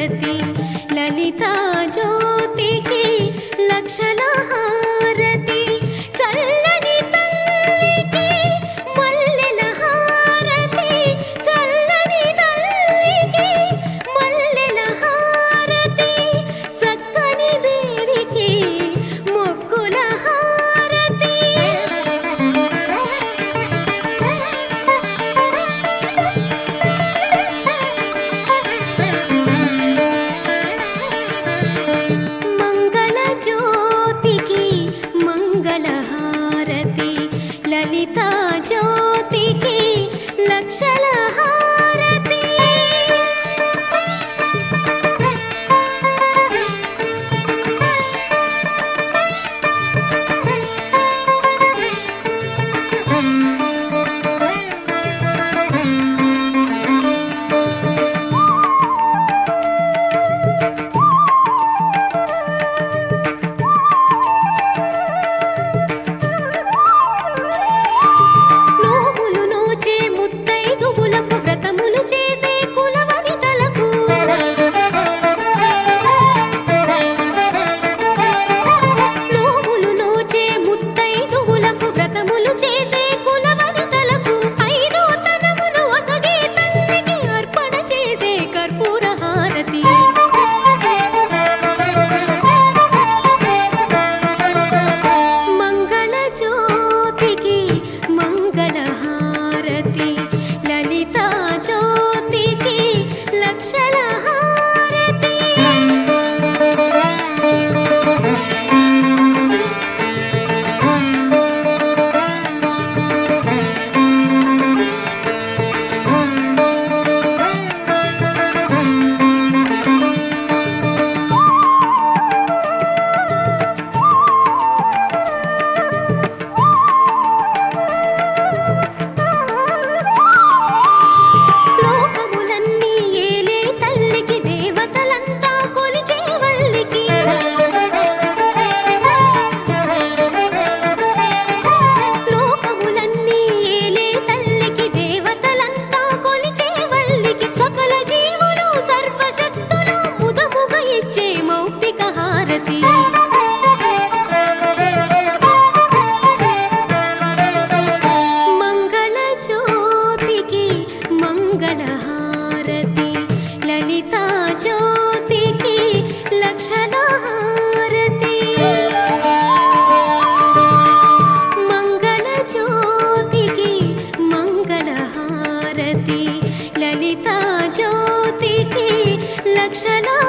హారతి లలితా జ్యోతికి లక్షణ హారతి చల్లని తల్లికి మల్లెల హారతి చల్లని తల్లికి మల్లెల హారతి చక్కని దేవికి మొక్కుల హారతి మంగళ జ్యోతికి మంగళ హారతి లలితా జ్యోతికి లక్షల హారతి నోములు నోచే ముత్తైదువులకు వ్రతములు చేసే కులవనితలకు నోములు నోచే ముత్తైదువులకు వ్రతములు చేసే కులవనితలకు ఐదో తనమును ఒసగే తల్లికి అర్పణ చేసే కర్పూర హారతి మంగళ జ్యోతికి మంగళ హారతి లలితా జ్యోతికి లక్షల హారతి లోకములన్నీ ఏలే తల్లికి దేవతలంతా కొలిచే వల్లికి లోకములన్నీ ఏలే తల్లికి దేవతలంతా కొలిచే వల్లికి సకల జీవులు సర్వశక్తులు ముదముగా ఇచ్చే మౌక్తిక హారతి మంగళ జ్యోతికి మంగళ హారతి లలితా జ్యోతికి లక్షణ హారతి మంగళ జ్యోతికి మంగళ హారతి లలితా జ్యోతికి లక్షణ